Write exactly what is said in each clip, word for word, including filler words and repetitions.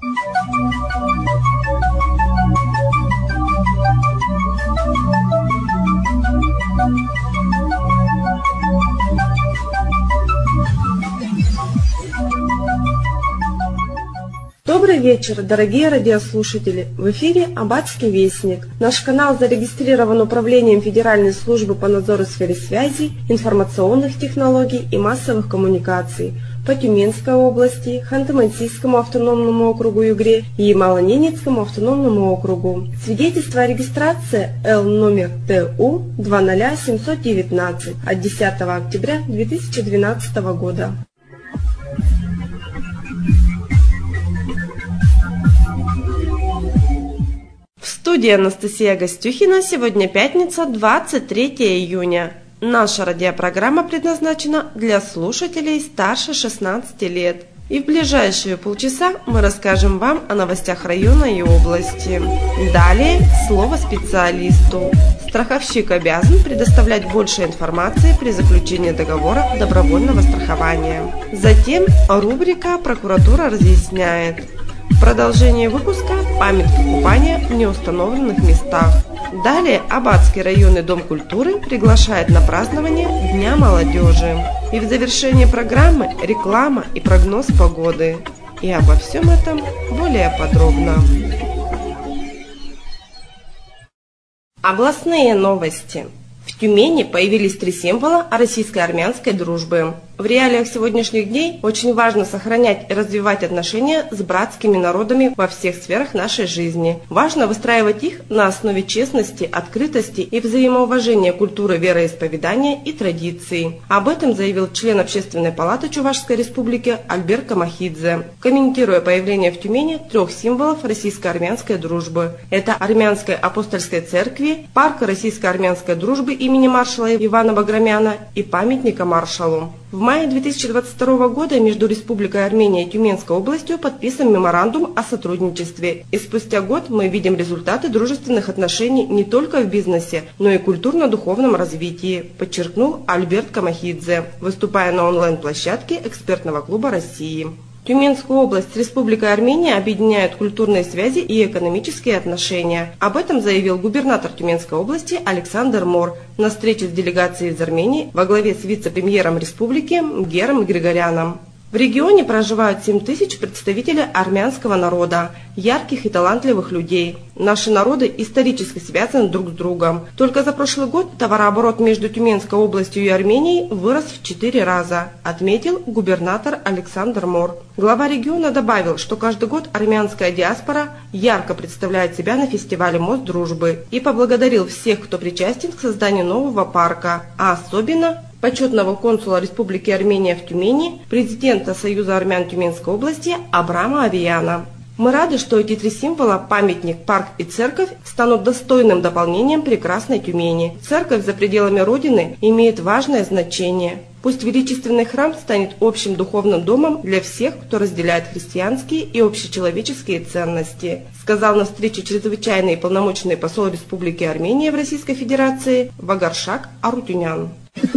Добрый вечер, дорогие радиослушатели! В эфире Аббатский вестник. Наш канал зарегистрирован Управлением Федеральной службы по надзору в сфере связи, информационных технологий и массовых коммуникаций по Тюменской области, Ханты-Мансийскому автономному округу Югре и Ямало-Ненецкому автономному округу. Свидетельство о регистрации Л номер Т У два ноль семь один девять от десятого октября две тысячи двенадцатого года. В студии Анастасия Гостюхина. Сегодня пятница, двадцать третье июня. Наша радиопрограмма предназначена для слушателей старше шестнадцати лет. И в ближайшие полчаса мы расскажем вам о новостях района и области. Далее слово специалисту. Страховщик обязан предоставлять больше информации при заключении договора добровольного страхования. Затем рубрика «Прокуратура разъясняет». В продолжении выпуска памятки купания в неустановленных местах. Далее Аббатский районный дом культуры приглашает на празднование Дня молодежи. И в завершении программы реклама и прогноз погоды. И обо всем этом более подробно. Областные новости. В Тюмени появились три символа российско-армянской дружбы. В реалиях сегодняшних дней очень важно сохранять и развивать отношения с братскими народами во всех сферах нашей жизни. Важно выстраивать их на основе честности, открытости и взаимоуважения культуры вероисповедания и традиций. Об этом заявил член Общественной палаты Чувашской республики Альберт Камахидзе, комментируя появление в Тюмени трех символов российско-армянской дружбы. Это Армянской апостольской церкви, парка российско-армянской дружбы имени маршала Ивана Баграмяна и памятника маршалу. В мае две тысячи двадцать второго года между Республикой Армения и Тюменской областью подписан меморандум о сотрудничестве. И спустя год мы видим результаты дружественных отношений не только в бизнесе, но и культурно-духовном развитии, подчеркнул Альберт Камахидзе, выступая на онлайн-площадке экспертного клуба России. Тюменскую область с Республикой Армения объединяют культурные связи и экономические отношения. Об этом заявил губернатор Тюменской области Александр Мор на встрече с делегацией из Армении во главе с вице-премьером республики Гером Григоряном. В регионе проживают семь тысяч представителей армянского народа, ярких и талантливых людей. Наши народы исторически связаны друг с другом. Только за прошлый год товарооборот между Тюменской областью и Арменией вырос в четыре раза, отметил губернатор Александр Мор. Глава региона добавил, что каждый год армянская диаспора ярко представляет себя на фестивале «Мост дружбы» и поблагодарил всех, кто причастен к созданию нового парка, а особенно почетного консула Республики Армения в Тюмени, президента Союза армян Тюменской области Абрама Авияна. Мы рады, что эти три символа – памятник, парк и церковь – станут достойным дополнением прекрасной Тюмени. Церковь за пределами Родины имеет важное значение. Пусть величественный храм станет общим духовным домом для всех, кто разделяет христианские и общечеловеческие ценности, сказал на встрече чрезвычайный и полномочный посол Республики Армения в Российской Федерации Вагаршак Арутюнян.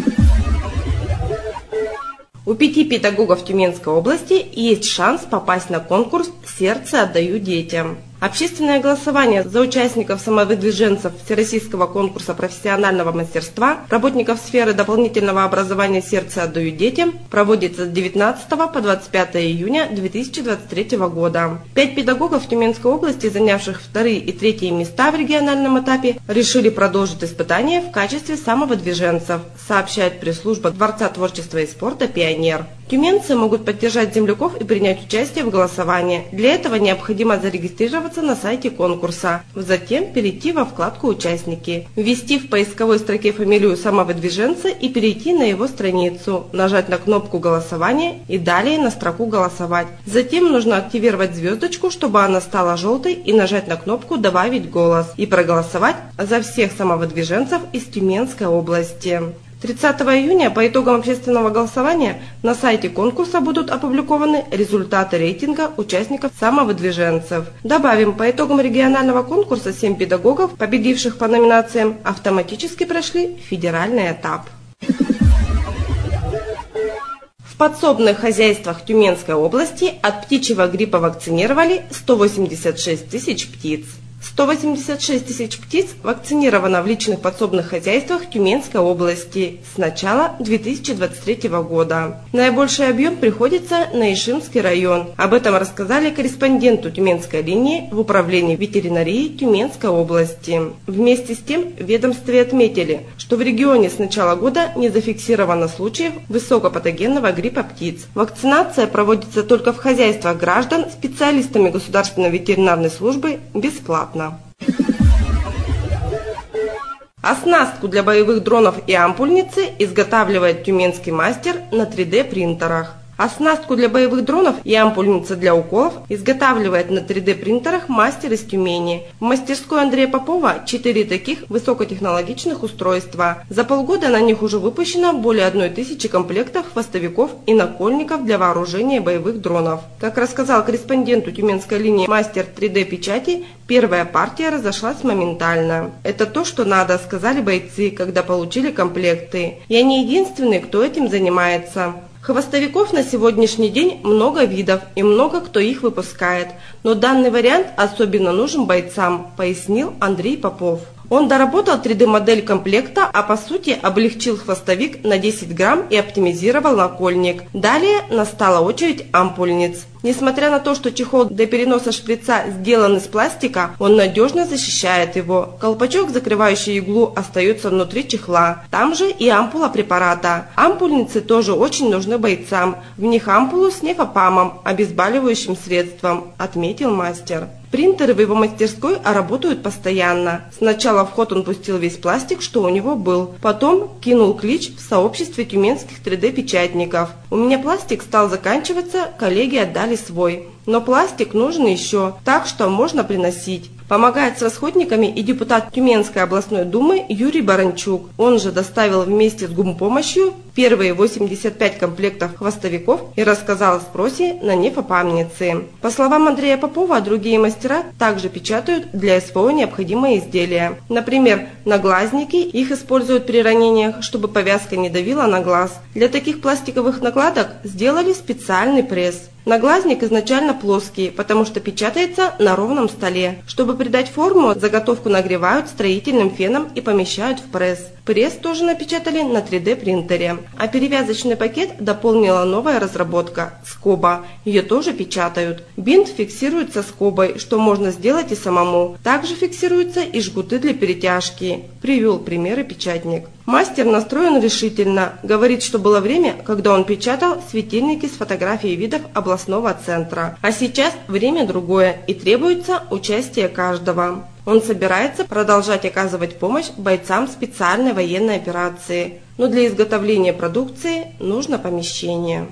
У пяти педагогов Тюменской области есть шанс попасть на конкурс «Сердце отдаю детям». Общественное голосование за участников самовыдвиженцев Всероссийского конкурса профессионального мастерства работников сферы дополнительного образования «Сердце отдаю детям» проводится с девятнадцатого по двадцать пятое июня две тысячи двадцать третьего года. Пять педагогов Тюменской области, занявших вторые и третьи места в региональном этапе, решили продолжить испытания в качестве самовыдвиженцев, сообщает пресс-служба Дворца творчества и спорта «Пионер». Тюменцы могут поддержать земляков и принять участие в голосовании. Для этого необходимо зарегистрироваться на сайте конкурса, затем перейти во вкладку «Участники», ввести в поисковой строке фамилию самовыдвиженца и перейти на его страницу, нажать на кнопку голосования и далее на строку «Голосовать». Затем нужно активировать звездочку, чтобы она стала желтой, и нажать на кнопку «Добавить голос» и проголосовать за всех самовыдвиженцев из Тюменской области. тридцатого июня по итогам общественного голосования на сайте конкурса будут опубликованы результаты рейтинга участников самовыдвиженцев. Добавим, по итогам регионального конкурса семь педагогов, победивших по номинациям, автоматически прошли федеральный этап. В подсобных хозяйствах Тюменской области от птичьего гриппа вакцинировали сто восемьдесят шесть тысяч птиц. сто восемьдесят шесть тысяч птиц вакцинировано в личных подсобных хозяйствах Тюменской области с начала две тысячи двадцать третьего года. Наибольший объем приходится на Ишимский район. Об этом рассказали корреспонденту Тюменской линии в управлении ветеринарии Тюменской области. Вместе с тем в ведомстве отметили, что в регионе с начала года не зафиксировано случаев высокопатогенного гриппа птиц. Вакцинация проводится только в хозяйствах граждан специалистами государственной ветеринарной службы бесплатно. Оснастку для боевых дронов и ампульницы изготавливает тюменский мастер на три дэ принтерах. Оснастку для боевых дронов и ампульницы для уколов изготавливает на три дэ принтерах мастер из Тюмени. В мастерской Андрея Попова четыре таких высокотехнологичных устройства. За полгода на них уже выпущено более одной тысячи комплектов хвостовиков и накольников для вооружения боевых дронов. Как рассказал корреспонденту Тюменской линии мастер три дэ печати, первая партия разошлась моментально. Это то, что надо, сказали бойцы, когда получили комплекты. И они единственные, кто этим занимается. Хвостовиков на сегодняшний день много видов и много кто их выпускает, но данный вариант особенно нужен бойцам, пояснил Андрей Попов. Он доработал три дэ модель комплекта, а по сути облегчил хвостовик на десять грамм и оптимизировал накольник. Далее настала очередь ампульниц. Несмотря на то, что чехол для переноса шприца сделан из пластика, он надежно защищает его. Колпачок, закрывающий иглу, остается внутри чехла. Там же и ампула препарата. Ампульницы тоже очень нужны бойцам. В них ампулу с нефопамом, обезболивающим средством, отметил мастер. Принтеры в его мастерской работают постоянно. Сначала в ход он пустил весь пластик, что у него был. Потом кинул клич в сообществе тюменских три дэ печатников. У меня пластик стал заканчиваться, коллеги отдали свой. Но пластик нужен еще, так что можно приносить. Помогает с расходниками и депутат Тюменской областной думы Юрий Баранчук. Он же доставил вместе с гумпомощью первые восемьдесят пять комплектов хвостовиков и рассказал о спросе на нефопамницы. По словам Андрея Попова, другие мастера также печатают для эс вэ о необходимые изделия. Например, наглазники, их используют при ранениях, чтобы повязка не давила на глаз. Для таких пластиковых накладок сделали специальный пресс. Наглазник изначально плоский, потому что печатается на ровном столе. Чтобы придать форму, заготовку нагревают строительным феном и помещают в пресс. Пресс тоже напечатали на три дэ принтере. А перевязочный пакет дополнила новая разработка – скоба. Ее тоже печатают. Бинт фиксируется скобой, что можно сделать и самому. Также фиксируются и жгуты для перетяжки. Привел примеры печатник. Мастер настроен решительно. Говорит, что было время, когда он печатал светильники с фотографией видов областного центра. А сейчас время другое и требуется участие каждого. Он собирается продолжать оказывать помощь бойцам специальной военной операции. Но для изготовления продукции нужно помещение.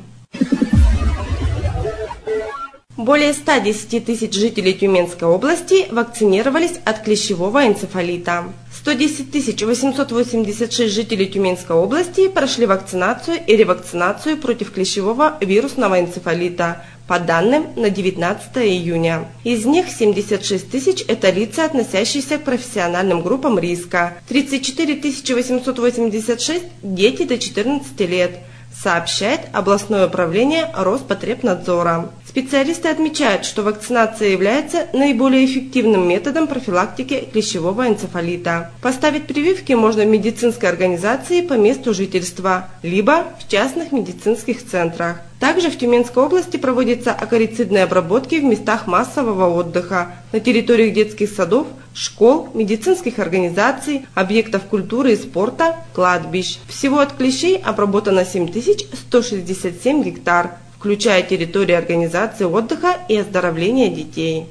Более ста десяти тысяч жителей Тюменской области вакцинировались от клещевого энцефалита. сто десять тысяч восемьсот восемьдесят шесть жителей Тюменской области прошли вакцинацию и ревакцинацию против клещевого вирусного энцефалита, по данным на девятнадцатое июня. Из них семьдесят шесть тысяч – это лица, относящиеся к профессиональным группам риска, тридцать четыре тысячи восемьсот восемьдесят шесть – дети до четырнадцати лет, сообщает областное управление Роспотребнадзора. Специалисты отмечают, что вакцинация является наиболее эффективным методом профилактики клещевого энцефалита. Поставить прививки можно в медицинской организации по месту жительства, либо в частных медицинских центрах. Также в Тюменской области проводятся акарицидные обработки в местах массового отдыха, на территориях детских садов, школ, медицинских организаций, объектов культуры и спорта, кладбищ. Всего от клещей обработано семь тысяч сто шестьдесят семь гектар, включая территории организации отдыха и оздоровления детей.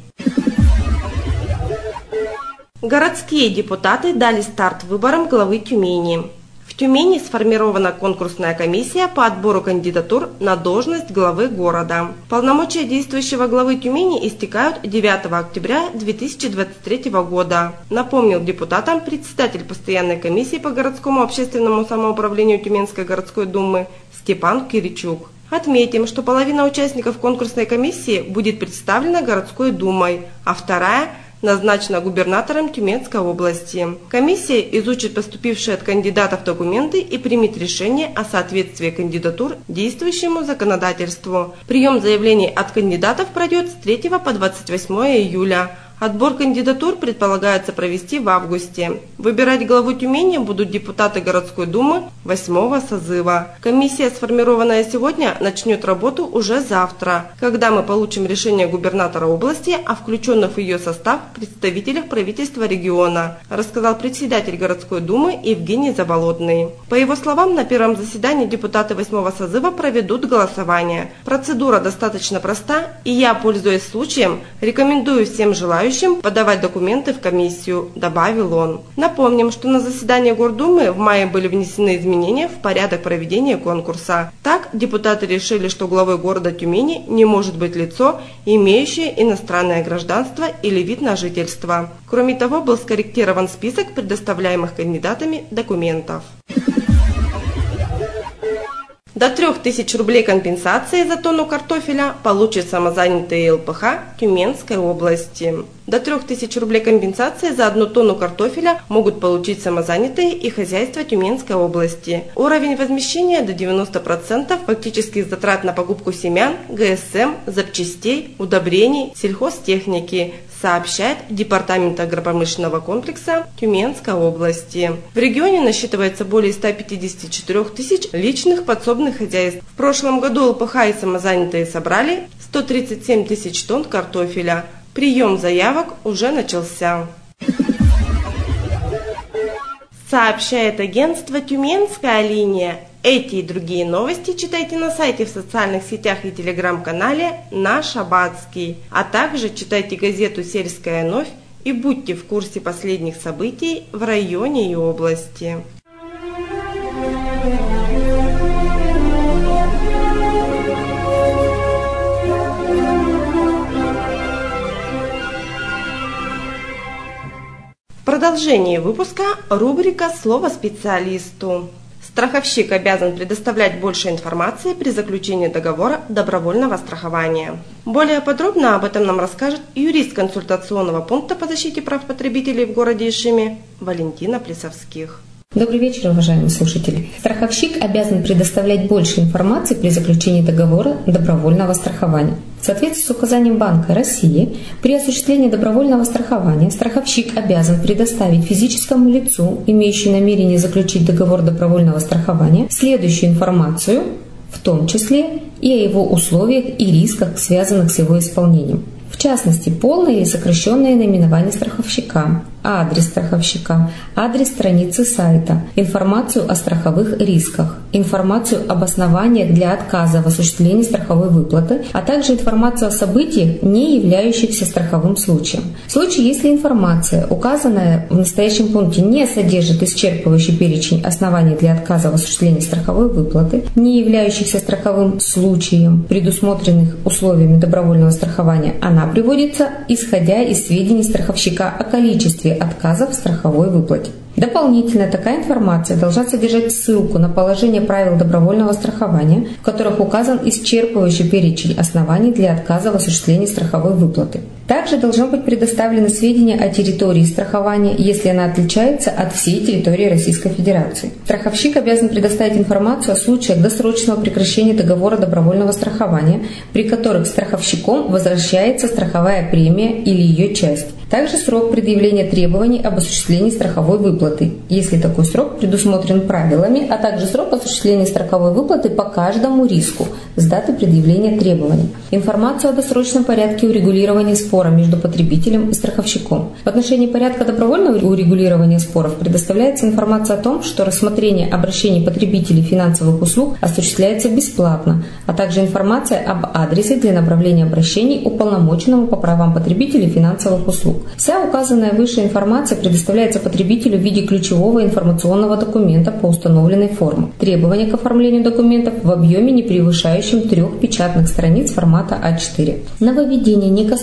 Городские депутаты дали старт выборам главы Тюмени. В Тюмени сформирована конкурсная комиссия по отбору кандидатур на должность главы города. Полномочия действующего главы Тюмени истекают девятого октября две тысячи двадцать третьего года, напомнил депутатам председатель постоянной комиссии по городскому общественному самоуправлению Тюменской городской думы Степан Киричук. Отметим, что половина участников конкурсной комиссии будет представлена городской думой, а вторая – назначена губернатором Тюменской области. Комиссия изучит поступившие от кандидатов документы и примет решение о соответствии кандидатур действующему законодательству. Прием заявлений от кандидатов пройдет с третьего по двадцать восьмое июля. Отбор кандидатур предполагается провести в августе. Выбирать главу Тюмени будут депутаты городской думы восьмого созыва. Комиссия, сформированная сегодня, начнет работу уже завтра, когда мы получим решение губернатора области о включенных в ее состав представителях правительства региона, рассказал председатель городской думы Евгений Заболотный. По его словам, на первом заседании депутаты восьмого созыва проведут голосование. Процедура достаточно проста, и я, пользуясь случаем, рекомендую всем желающим подавать документы в комиссию, добавил он. Напомним, что на заседании Гордумы в мае были внесены изменения в порядок проведения конкурса. Так, депутаты решили, что главой города Тюмени не может быть лицо, имеющее иностранное гражданство или вид на жительство. Кроме того, был скорректирован список предоставляемых кандидатами документов. До трех тысяч рублей компенсации за тонну картофеля получат самозанятые ЛПХ Тюменской области. До трех тысяч рублей компенсации за одну тонну картофеля могут получить самозанятые и хозяйства Тюменской области. Уровень возмещения до девяноста процентов фактических затрат на покупку семян, ГСМ, запчастей, удобрений, сельхозтехники, сообщает Департамент агропромышленного комплекса Тюменской области. В регионе насчитывается более ста пятидесяти четырёх тысяч личных подсобных хозяйств. В прошлом году ЛПХ и самозанятые собрали сто тридцать семь тысяч тонн картофеля. Прием заявок уже начался. Сообщает агентство «Тюменская линия». Эти и другие новости читайте на сайте, в социальных сетях и телеграм-канале «Наш Аббатский». А также читайте газету «Сельская новь» и будьте в курсе последних событий в районе и области. В продолжении выпуска рубрика «Слово специалисту». Страховщик обязан предоставлять больше информации при заключении договора добровольного страхования. Более подробно об этом нам расскажет юрист консультационного пункта по защите прав потребителей в городе Ишиме Валентина Плесовских. Добрый вечер, уважаемые слушатели. Страховщик обязан предоставлять больше информации при заключении договора добровольного страхования. В соответствии с указанием Банка России, при осуществлении добровольного страхования страховщик обязан предоставить физическому лицу, имеющему намерение заключить договор добровольного страхования, следующую информацию, в том числе и о его условиях и рисках, связанных с его исполнением. В частности, полное или сокращенное наименование страховщика, адрес страховщика, адрес страницы сайта, информацию о страховых рисках, информацию об основаниях для отказа в осуществлении страховой выплаты, а также информацию о событиях, не являющихся страховым случаем. В случае, если информация, указанная в настоящем пункте, не содержит исчерпывающий перечень оснований для отказа в осуществлении страховой выплаты, не являющихся страховым случаем, предусмотренных условиями добровольного страхования, она приводится, исходя из сведений страховщика о количестве отказов в страховой выплате. Дополнительно такая информация должна содержать ссылку на положение правил добровольного страхования, в которых указан исчерпывающий перечень оснований для отказа в осуществлении страховой выплаты. Также должны быть предоставлены сведения о территории страхования, если она отличается от всей территории Российской Федерации. Страховщик обязан предоставить информацию о случаях досрочного прекращения договора добровольного страхования, при которых страховщиком возвращается страховая премия или ее часть. Также срок предъявления требований об осуществлении страховой выплаты, если такой срок предусмотрен правилами, а также срок осуществления страховой выплаты по каждому риску с даты предъявления требований. Информацию о досрочном порядке урегулирования спора между потребителем и страховщиком. В отношении порядка добровольного урегулирования споров предоставляется информация о том, что рассмотрение обращений потребителей финансовых услуг осуществляется бесплатно, а также информация об адресе для направления обращений уполномоченному по правам потребителей финансовых услуг. Вся указанная выше информация предоставляется потребителю в виде ключевого информационного документа по установленной форме. Требования к оформлению документов в объеме, не превышающем трех печатных страниц формата а четыре. Нововведения не коснутся договоров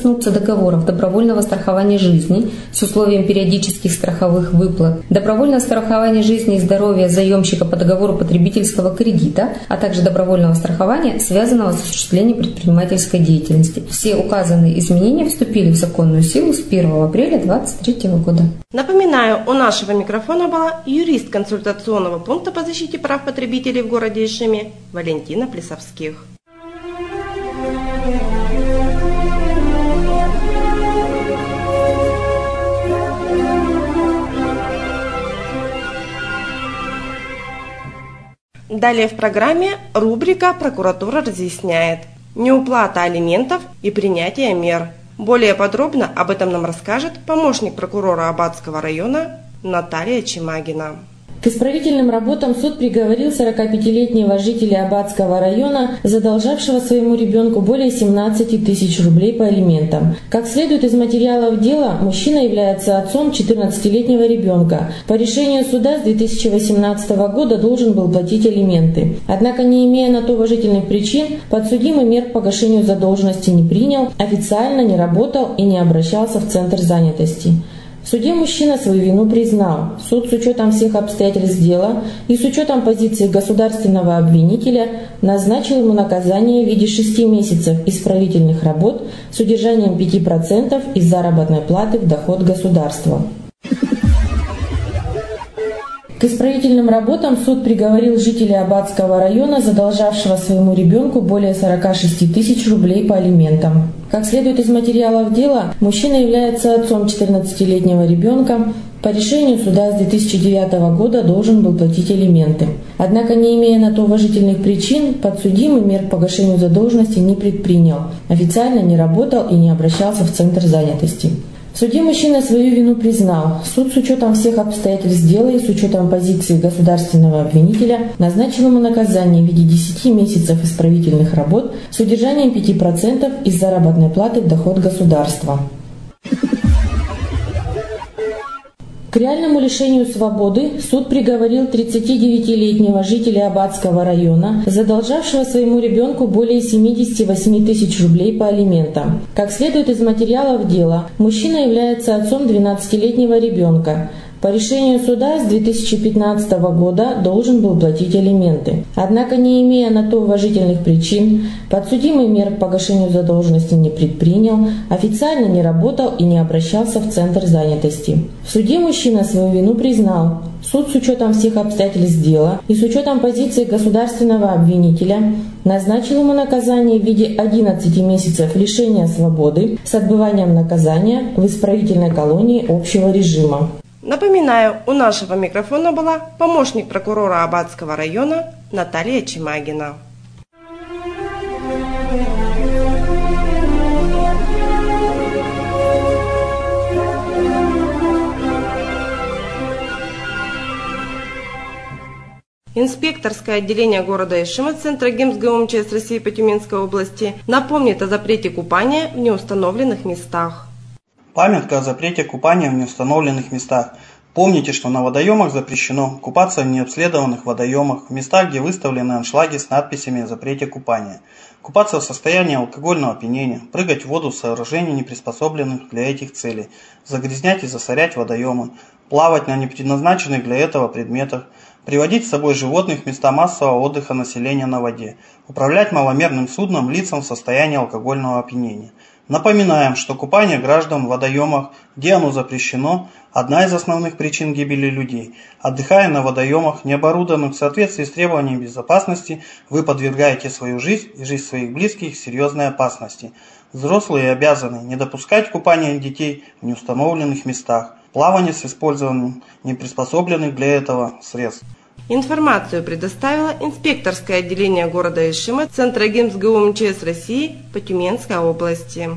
договоров добровольного страхования жизни с условием периодических страховых выплат, добровольное страхование жизни и здоровья заемщика по договору потребительского кредита, а также добровольного страхования, связанного с осуществлением предпринимательской деятельности. Все указанные изменения вступили в законную силу с первого апреля две тысячи двадцать третьего года. Напоминаю, у нашего микрофона была юрист консультационного пункта по защите прав потребителей в городе Ишиме Валентина Плесовских. Далее в программе рубрика «Прокуратура разъясняет». Неуплата алиментов и принятие мер. Более подробно об этом нам расскажет помощник прокурора Аббатского района Наталья Чимагина. К исправительным работам суд приговорил сорокапятилетнего жителя Аббатского района, задолжавшего своему ребенку более семнадцати тысяч рублей по алиментам. Как следует из материалов дела, мужчина является отцом четырнадцатилетнего ребенка. По решению суда с две тысячи восемнадцатого года должен был платить алименты. Однако, не имея на то уважительных причин, подсудимый мер к погашению задолженности не принял, официально не работал и не обращался в Центр занятости. В суде мужчина свою вину признал. Суд с учетом всех обстоятельств дела и с учетом позиции государственного обвинителя назначил ему наказание в виде шести месяцев исправительных работ с удержанием пяти процентов из заработной платы в доход государства. К исправительным работам суд приговорил жителя Аббатского района, задолжавшего своему ребенку более сорока шести тысяч рублей по алиментам. Как следует из материалов дела, мужчина является отцом четырнадцатилетнего ребенка. По решению суда с две тысячи девятого года должен был платить алименты. Однако, не имея на то уважительных причин, подсудимый мер к погашению задолженности не предпринял, официально не работал и не обращался в Центр занятости. В суде мужчина свою вину признал. Суд с учетом всех обстоятельств дела и с учетом позиции государственного обвинителя назначил ему наказание в виде десяти месяцев исправительных работ с удержанием пяти процентов из заработной платы в доход государства. К реальному лишению свободы суд приговорил тридцатидевятилетнего жителя Аббатского района, задолжавшего своему ребенку более семидесяти восьми тысяч рублей по алиментам. Как следует из материалов дела, мужчина является отцом двенадцатилетнего ребенка. По решению суда с две тысячи пятнадцатого года должен был платить алименты. Однако, не имея на то уважительных причин, подсудимый мер к погашению задолженности не предпринял, официально не работал и не обращался в Центр занятости. В суде мужчина свою вину признал. Суд с учетом всех обстоятельств дела и с учетом позиции государственного обвинителя назначил ему наказание в виде одиннадцати месяцев лишения свободы с отбыванием наказания в исправительной колонии общего режима. Напоминаю, у нашего микрофона была помощник прокурора Аббатского района Наталья Чимагина. Инспекторское отделение города Ишима Центра ГИМС-ГУ России по Тюменской области напомнит о запрете купания в неустановленных местах. Памятка о запрете купания в неустановленных местах. Помните, что на водоемах запрещено купаться в необследованных водоемах, в местах, где выставлены аншлаги с надписями о запрете купания, купаться в состоянии алкогольного опьянения, прыгать в воду в сооружениях, не приспособленных для этих целей, загрязнять и засорять водоемы, плавать на непредназначенных для этого предметах, приводить с собой животных в места массового отдыха населения на воде, управлять маломерным судном лицам в состоянии алкогольного опьянения. Напоминаем, что купание граждан в водоемах, где оно запрещено, одна из основных причин гибели людей. Отдыхая на водоемах, не оборудованных в соответствии с требованиями безопасности, вы подвергаете свою жизнь и жизнь своих близких серьезной опасности. Взрослые обязаны не допускать купания детей в неустановленных местах, плавание с использованием неприспособленных для этого средств. Информацию предоставило инспекторское отделение города Ишима Центра ГИМС-ГУ России по Тюменской области.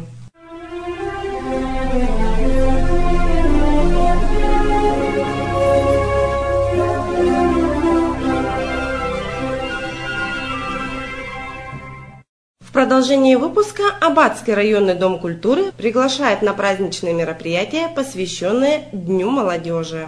В продолжении выпуска Аббатский районный дом культуры приглашает на праздничные мероприятия, посвященные Дню молодежи.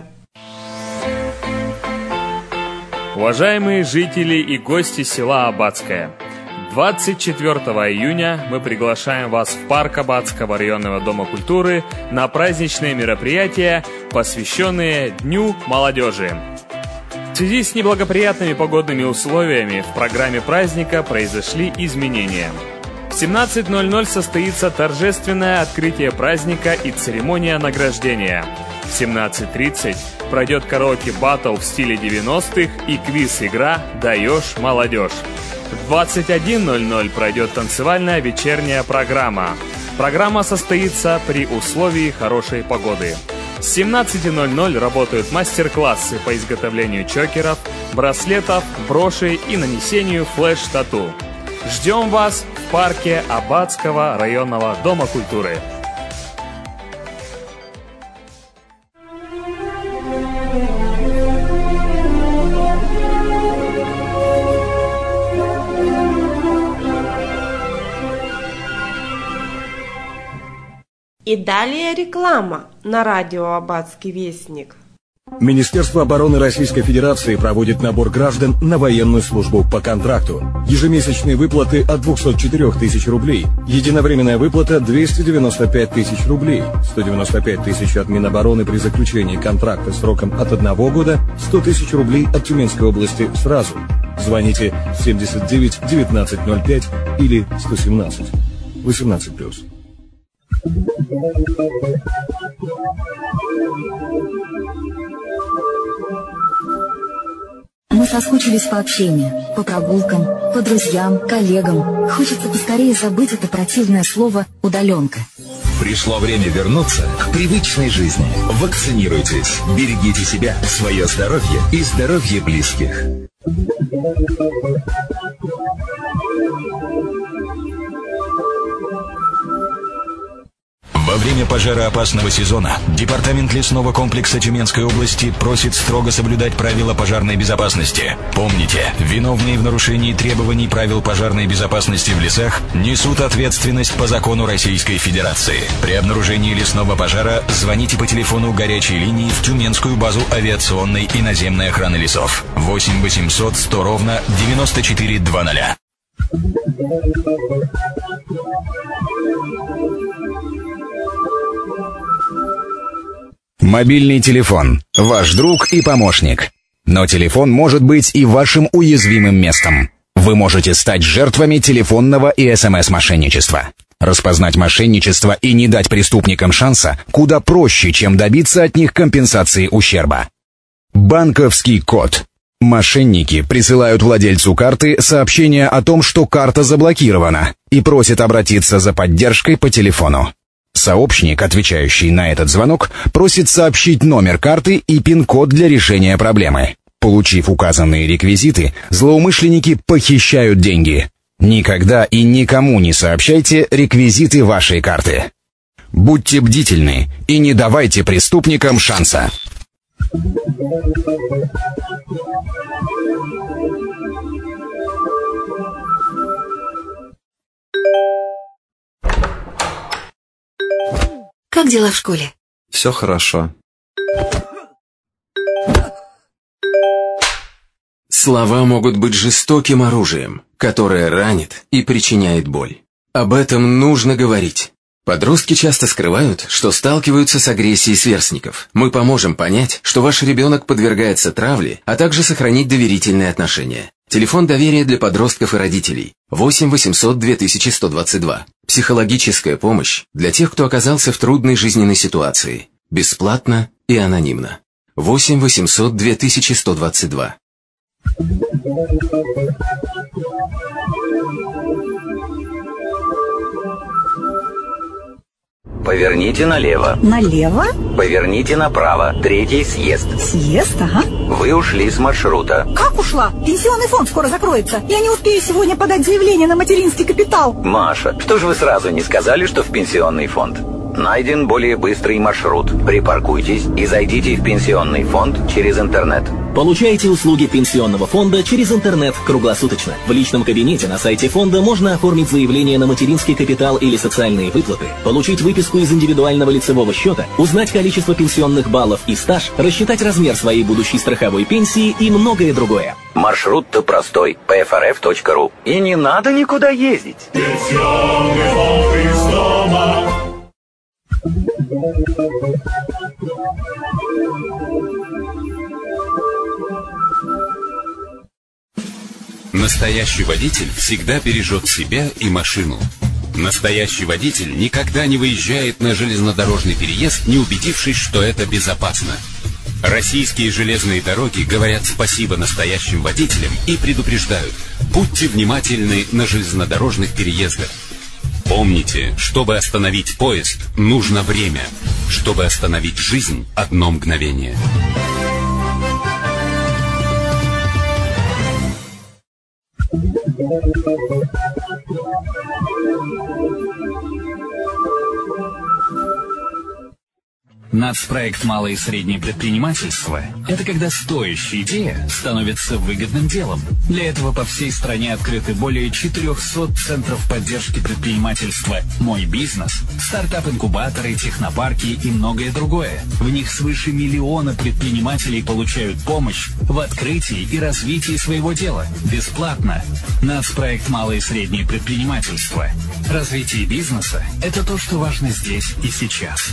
Уважаемые жители и гости села Аббатское, двадцать четвёртого июня мы приглашаем вас в парк Аббатского районного дома культуры на праздничные мероприятия, посвященные Дню молодежи. В связи с неблагоприятными погодными условиями в программе праздника произошли изменения. В семнадцать ноль ноль состоится торжественное открытие праздника и церемония награждения. В семнадцать тридцать пройдет караоке-баттл в стиле девяностых и квиз-игра «Даешь молодежь». В двадцать один ноль ноль пройдет танцевальная вечерняя программа. Программа состоится при условии хорошей погоды. С семнадцати ноль ноль работают мастер-классы по изготовлению чокеров, браслетов, брошей и нанесению флеш-тату. Ждем вас в парке Аббатского районного дома культуры. И далее реклама на радио «Аббатский вестник». Министерство обороны Российской Федерации проводит набор граждан на военную службу по контракту. Ежемесячные выплаты от двухсот четырёх тысяч рублей. Единовременная выплата двести девяносто пять тысяч рублей. сто девяносто пять тысяч от Минобороны при заключении контракта сроком от одного года. сто тысяч рублей от Тюменской области сразу. Звоните семьдесят девять девятнадцать ноль пять или сто семнадцать. восемнадцать плюс. Мы соскучились по общению, по прогулкам, по друзьям, коллегам. Хочется поскорее забыть это противное слово «удаленка». Пришло время вернуться к привычной жизни. Вакцинируйтесь, берегите себя, свое здоровье и здоровье близких. Во время пожароопасного сезона Департамент лесного комплекса Тюменской области просит строго соблюдать правила пожарной безопасности. Помните, виновные в нарушении требований правил пожарной безопасности в лесах несут ответственность по закону Российской Федерации. При обнаружении лесного пожара звоните по телефону горячей линии в Тюменскую базу авиационной и наземной охраны лесов восемь восемьсот сто ровно девяносто четыре двадцать. Мобильный телефон – ваш друг и помощник. Но телефон может быть и вашим уязвимым местом. Вы можете стать жертвами телефонного и СМС-мошенничества. Распознать мошенничество и не дать преступникам шанса куда проще, чем добиться от них компенсации ущерба. Банковский код. Мошенники присылают владельцу карты сообщение о том, что карта заблокирована, и просят обратиться за поддержкой по телефону. Сообщник, отвечающий на этот звонок, просит сообщить номер карты и пин-код для решения проблемы. Получив указанные реквизиты, злоумышленники похищают деньги. Никогда и никому не сообщайте реквизиты вашей карты. Будьте бдительны и не давайте преступникам шанса. Как дела в школе? Все хорошо. Слова могут быть жестоким оружием, которое ранит и причиняет боль. Об этом нужно говорить. Подростки часто скрывают, что сталкиваются с агрессией сверстников. Мы поможем понять, что ваш ребенок подвергается травле, а также сохранить доверительные отношения. Телефон доверия для подростков и родителей восемь восемьсот две тысячи сто двадцать два. Психологическая помощь для тех, кто оказался в трудной жизненной ситуации. Бесплатно и анонимно. восемь восемьсот две тысячи сто двадцать два. Поверните налево. Налево? Поверните направо. Третий съезд. Съезд, ага. Вы ушли с маршрута. Как ушла? Пенсионный фонд скоро закроется. Я не успею сегодня подать заявление на материнский капитал. Маша, что же вы сразу не сказали, что в пенсионный фонд? Найден более быстрый маршрут. Припаркуйтесь и зайдите в пенсионный фонд через интернет. Получайте услуги пенсионного фонда через интернет круглосуточно. В личном кабинете на сайте фонда можно оформить заявление на материнский капитал или социальные выплаты, получить выписку из индивидуального лицевого счета, узнать количество пенсионных баллов и стаж, рассчитать размер своей будущей страховой пенсии и многое другое. Маршрут-то простой. пэ эф эр эф точка ру. И не надо никуда ездить. Пенсионный фонд из дома. Настоящий водитель всегда бережет себя и машину. Настоящий водитель никогда не выезжает на железнодорожный переезд, не убедившись, что это безопасно. Российские железные дороги говорят спасибо настоящим водителям и предупреждают: будьте внимательны на железнодорожных переездах. Помните, чтобы остановить поезд, нужно время. Чтобы остановить жизнь, одно мгновение. Нацпроект «Малое и среднее предпринимательство» — это когда стоящая идея становится выгодным делом. Для этого по всей стране открыты более четырехсот центров поддержки предпринимательства «Мой бизнес», стартап-инкубаторы, технопарки и многое другое. В них свыше миллиона предпринимателей получают помощь в открытии и развитии своего дела. Бесплатно. Нацпроект «Малое и среднее предпринимательство». Развитие бизнеса — это то, что важно здесь и сейчас.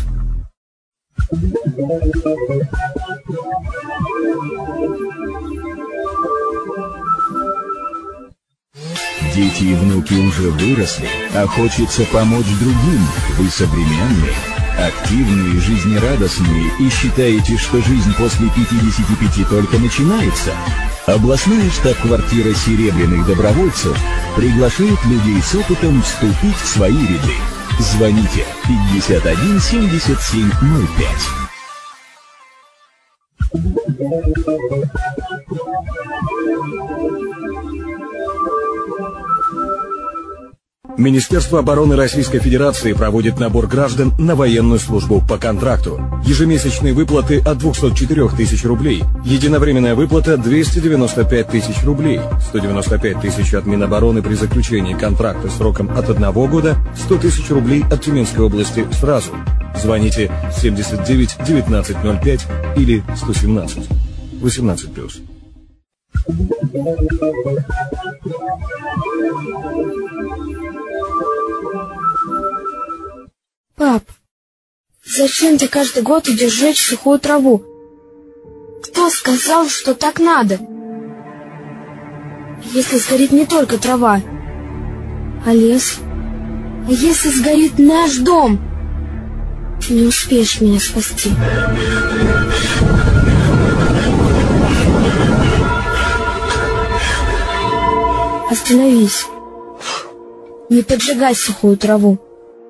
Дети и внуки уже выросли, а хочется помочь другим. Вы современные, активные, жизнерадостные и считаете, что жизнь после пятидесяти пяти только начинается? Областная штаб-квартира серебряных добровольцев приглашает людей с опытом вступить в свои ряды. Звоните пятьдесят один семьдесят семь ноль пять. Министерство обороны Российской Федерации проводит набор граждан на военную службу по контракту. Ежемесячные выплаты от двухсот четырёх тысяч рублей. Единовременная выплата двести девяносто пять тысяч рублей. сто девяносто пять тысяч от Минобороны при заключении контракта сроком от одного года. сто тысяч рублей от Тюменской области сразу. Звоните семьдесят девять девятнадцать ноль пять или сто семнадцать. восемнадцать плюс. Пап, зачем ты каждый год идешь жечь сухую траву? Кто сказал, что так надо? Если сгорит не только трава, а лес? А если сгорит наш дом? Ты не успеешь меня спасти. Остановись. Не поджигай сухую траву.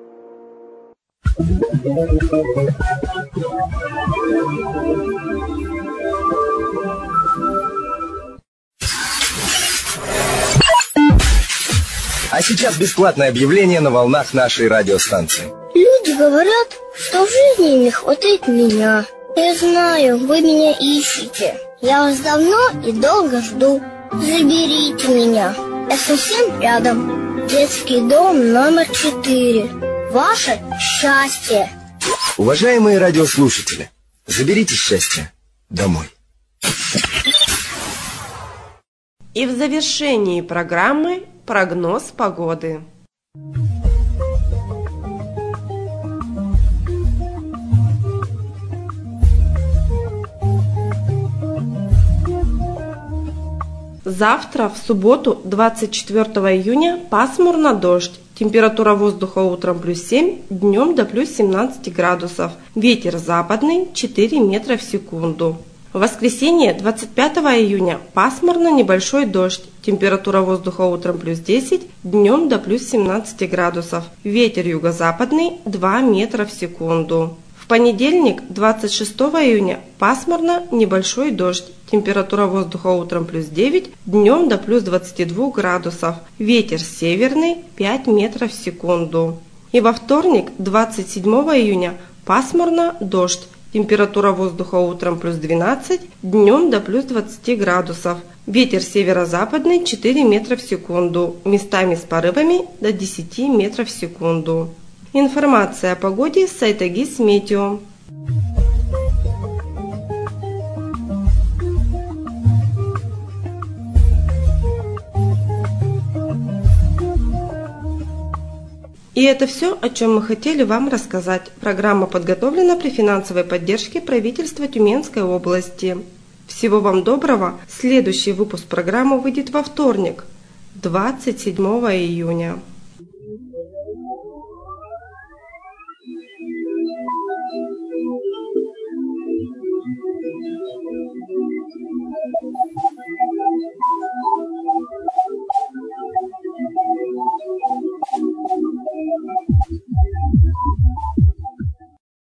А сейчас бесплатное объявление на волнах нашей радиостанции. Люди говорят, что в жизни им не хватает меня. Я знаю, вы меня ищете. Я вас давно и долго жду. Заберите меня. Я совсем рядом. Детский дом номер четыре. Ваше счастье. Уважаемые радиослушатели, заберите счастье домой. И в завершении программы прогноз погоды. Завтра, в субботу, двадцать четвёртого июня, пасмурно, дождь. Температура воздуха утром плюс семь, днем до плюс семнадцать градусов. Ветер западный четыре метра в секунду. В воскресенье, двадцать пятого июня, пасмурно, небольшой дождь. Температура воздуха утром плюс десять, днем до плюс семнадцать градусов. Ветер юго-западный два метра в секунду. В понедельник, двадцать шестого июня, пасмурно, небольшой дождь. Температура воздуха утром плюс девять, днем до плюс двадцати двух градусов. Ветер северный пять метров в секунду. И во вторник, двадцать седьмого июня, пасмурно, дождь. Температура воздуха утром плюс двенадцать, днем до плюс двадцати градусов. Ветер северо-западный четыре метра в секунду, местами с порывами до десяти метров в секунду. Информация о погоде с сайта Гисметео. И это все, о чем мы хотели вам рассказать. Программа подготовлена при финансовой поддержке правительства Тюменской области. Всего вам доброго. Следующий выпуск программы выйдет во вторник, двадцать седьмого июня.